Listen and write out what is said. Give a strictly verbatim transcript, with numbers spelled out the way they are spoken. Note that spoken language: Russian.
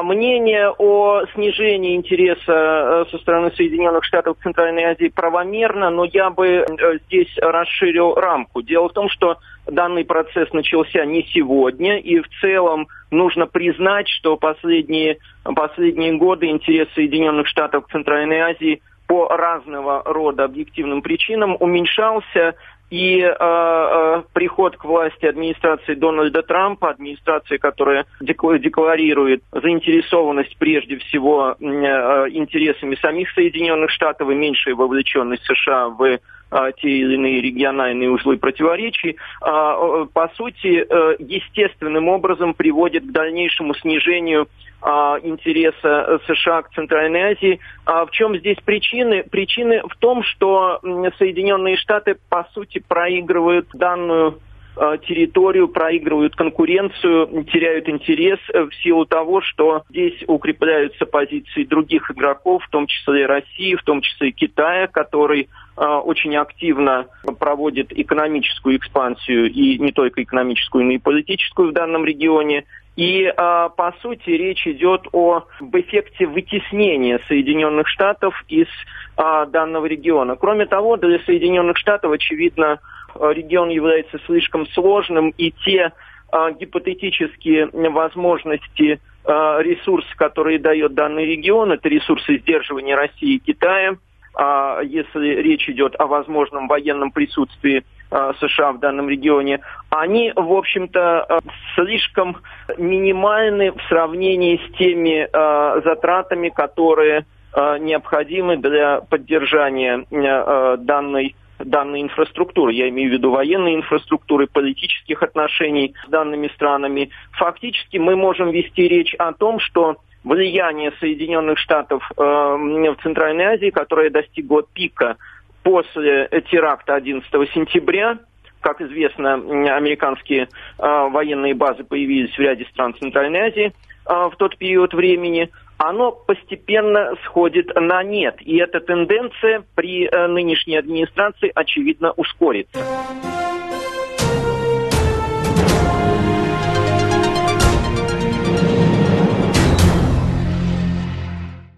Мнение о снижении интереса со стороны Соединенных Штатов Центральной Азии правомерно, но я бы здесь расширил рамку. Дело в том, что данный процесс начался не сегодня, и в целом нужно признать, что последние, последние годы интерес Соединенных Штатов Центральной Азии по разного рода объективным причинам уменьшался. И э, э, приход к власти администрации Дональда Трампа, администрации, которая декларирует заинтересованность прежде всего э, интересами самих Соединенных Штатов и меньшую вовлеченность США в э, те или иные региональные узлы противоречий, э, по сути, э, естественным образом приводит к дальнейшему снижению интереса США к Центральной Азии. А в чем здесь причины? Причины в том, что Соединенные Штаты, по сути, проигрывают данную территорию, проигрывают конкуренцию, теряют интерес в силу того, что здесь укрепляются позиции других игроков, в том числе России, в том числе Китая, который очень активно проводит экономическую экспансию, и не только экономическую, но и политическую в данном регионе. И, по сути, речь идет об эффекте вытеснения Соединенных Штатов из данного региона. Кроме того, для Соединенных Штатов, очевидно, регион является слишком сложным, и те гипотетические возможности, ресурсы, которые дает данный регион, это ресурсы сдерживания России и Китая, если речь идет о возможном военном присутствии США в данном регионе, они, в общем-то, слишком минимальны в сравнении с теми затратами, которые необходимы для поддержания данной данной инфраструктуры. Я имею в виду военной инфраструктуры, политических отношений с данными странами. Фактически мы можем вести речь о том, что влияние Соединенных Штатов э, в Центральной Азии, которое достигло пика после теракта одиннадцатого сентября, как известно, американские э, военные базы появились в ряде стран Центральной Азии э, в тот период времени, оно постепенно сходит на нет. И эта тенденция при э, нынешней администрации, очевидно, ускорится.